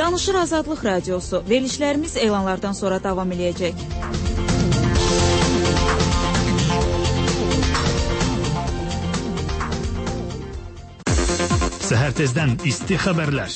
Danışır Azadlıq Radiosu. Verilişlərimiz elanlardan sonra davam eləyəcək. Səhər tezdən isti xəbərlər.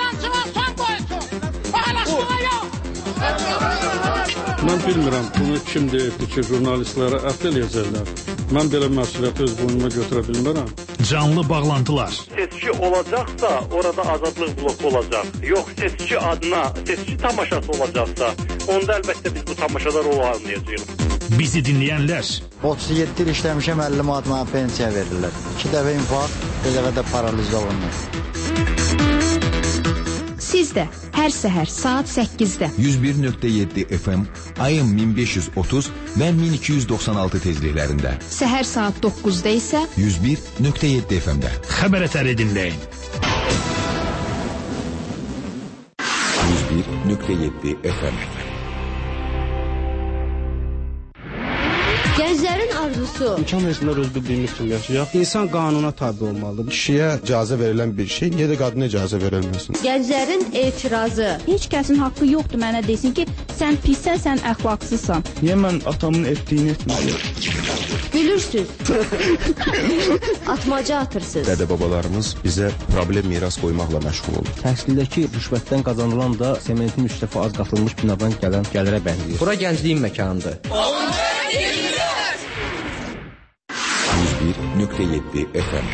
Mən bilmirəm, bunu kim deyirdi ki, jurnalistlərə ət eləyəcəklər. Mən belə məsuliyyəti öz boynuma götürə bilmərəm. Canlı bağlantılar. Seçki olacaqsa, orada azadlıq bloku olacaq. Yox, seçki adına, seçki tamaşası olacaqsa, onda əlbəttə biz bu tamaşada rol almayacağıq. Bizi dinləyənlər. 37 il işləmişəm, 50 manat mənə pensiya verirlər. 2 dəfə infarkt, bir dəfə də paralizə olunur. Siz də hər səhər saat 8-də 101.7 FM, ayın 1530 və 1296 tezliklərində. Səhər saat 9-da isə 101.7 FM-də. Xəbər ətəri dinləyin. 101.7 FM. Gənclərin arzusu. İmkan versinlər öz bildiyimiz kimi yaşayaq. İnsan qanuna tabi olmalıdır. Kişiyə icazə verilən bir şey, niyə də qadına icazə verilməsin? Gənclərin etirazı. Heç kəsin haqqı yoxdur mənə desin ki, sən pissən, sən əxlaqsızsan. Niyə mən atamın etdiyini etməliyim? Gülürsüz. Atmaca atırsınız. Dədə-babalarımız bizə problem miras qoymaqla məşğul olur. Təhsildəki rüşvətdən qazanılan da sementin 3 dəfə az qatılmış binadan gələn gəlirə bənzəyir. Bura gəncliyin məkanıdır. 101.7 FM.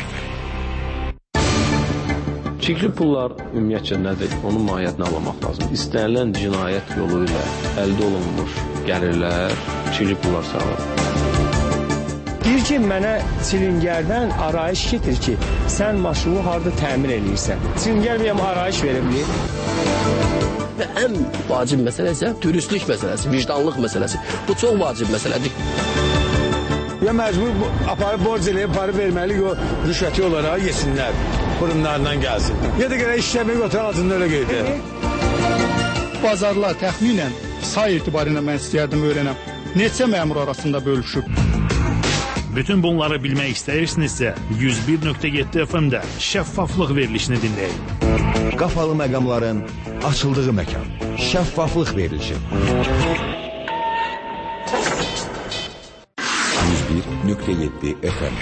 Çirkli pullar ümumiyyətcə nədir? Onun mahiyyətini anlamaq lazım. İstənilən cinayət yolu ilə əldə olunmuş gəlirlər çirkli pullar sayılır. Deyir ki, mənə çilingərdən arayış getir ki, sən maşını harada təmir edirsən. Çilingər bir arayış verebilir. Və ən vacib məsələ isə dürüstlük məsələsi, vicdanlıq məsələsi. Bu çox vacib məsələdir. Ya məcbur aparıb borc eləyib, aparıb verməli, o rüşvəti olaraq yesinlər, burunlarından gəlsin. Ya da görə işləmək oturaq altında öyle qeydir. Bazarlar təxminən say etibarıyla mən istəyərdim öyrənəm. Neçə məmur arasında bölüşüb? Bütün bunları bilmək istəyirsinizsə 101.7 FM-də şəffaflıq verilişini dinləyin. Qapalı məqamların açıldığı məkan. Şəffaflıq verilişi. 101.7 FM.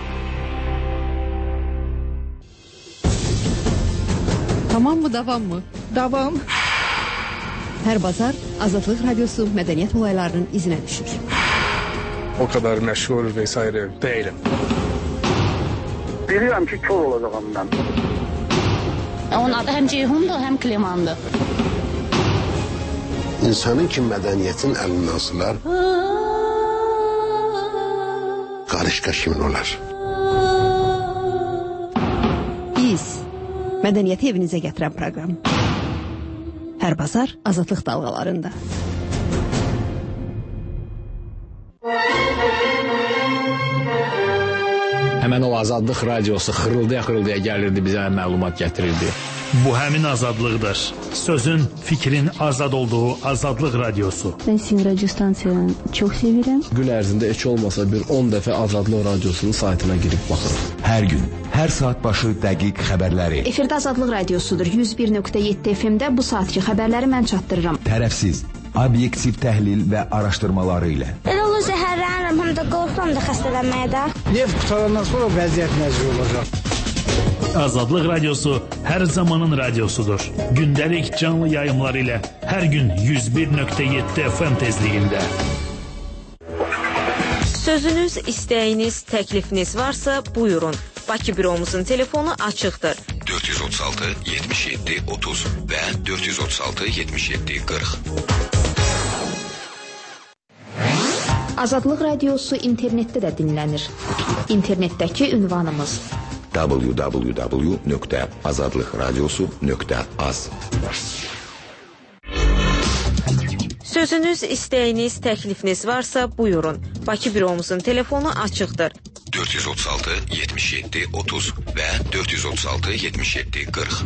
Tamam mı, davam mı? Davam. Hər bazar Azadlıq Radiosu mədəniyyət olaylarının izinə düşür. O kadar məşğul vesaire değilim. Bilirəm ki, kör olacağım mən. Onun adı həm Ceyhundur, həm Klimandır. İnsanın ki mədəniyyətin əlindən asılar, qarışqa kimin olar? Biz mədəniyyəti evinizə gətirən proqram. Hər bazar Azadlıq dalğalarında. Həmən o Azadlıq Radiosu xırıldaya gəlirdi, bizə məlumat gətirirdi. Bu həmin azadlıqdır. Sözün, fikrin azad olduğu Azadlıq Radiosu. Mən sizin radio stansiyanı çox sevirəm. Gün ərzində heç olmasa bir 10 dəfə Azadlıq Radiosunun saytına girib baxırıq. Hər gün, hər saat başı dəqiq xəbərləri. Efirdə Azadlıq Radiosudur. 101.7 FM-də bu saatki xəbərləri mən çatdırıram. Tərəfsiz, obyektiv təhlil və araşdırmaları ilə. Elə olur zəhərlənirəm, həm də qorxuram da xəstələnməyə də. Neft qutarandan sonra vəziyyət nəzir olacaq. Azadlıq Radiosu hər zamanın radiosudur. Gündəlik canlı yayımlar ilə hər gün 101.7 FM tezliyində. Sözünüz, istəyiniz, təklifiniz varsa buyurun. Bakı büromuzun telefonu açıqdır. 436 77 30 və 436 77 40. Azadlıq Radiosu internetdə də dinlənir. İnternetdəki ünvanımız www.azadlıqradiosu.az. Sözünüz, istəyiniz, təklifiniz varsa buyurun. Bakı büromuzun telefonu açıqdır. 436 77 30 və 436 77 40.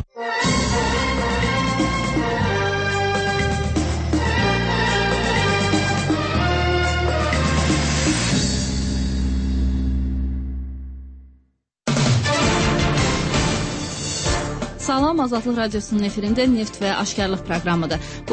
Salam, Azadlıq Radiosunun efirində Neft və Aşkarlıq proqramıdır.